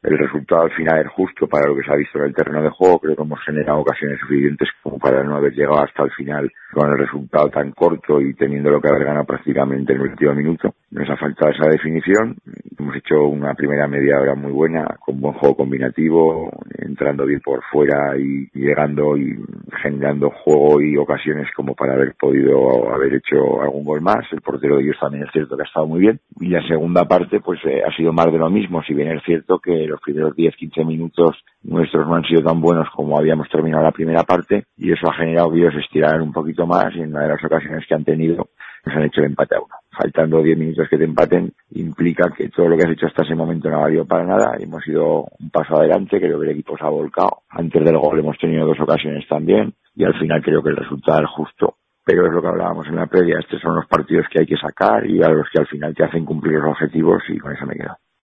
el resultado al final es justo para lo que se ha visto en el terreno de juego. Creo que hemos generado ocasiones suficientes como para no haber llegado hasta el final con el resultado tan corto y teniéndolo que haber ganado prácticamente en el último minuto. Nos ha faltado esa definición. Hemos hecho una primera media hora muy buena, con buen juego combinativo, entrando bien por fuera y llegando y generando juego y ocasiones como para haber podido haber hecho algún gol más. El portero de ellos también es cierto que ha estado muy bien. Y la segunda parte pues ha sido más de lo mismo, si bien es cierto que los primeros 10-15 minutos nuestros no han sido tan buenos como habíamos terminado la primera parte, y eso ha generado que ellos estiraran un poquito más, y en una de las ocasiones que han tenido nos han hecho el empate a 1. Faltando 10 minutos que te empaten implica que todo lo que has hecho hasta ese momento no ha valido para nada. Hemos ido un paso adelante, creo que el equipo se ha volcado. Antes del gol hemos tenido 2 ocasiones también, y al final creo que el resultado es justo. Pero es lo que hablábamos en la previa, estos son los partidos que hay que sacar y a los que al final te hacen cumplir los objetivos, y con eso me quedo.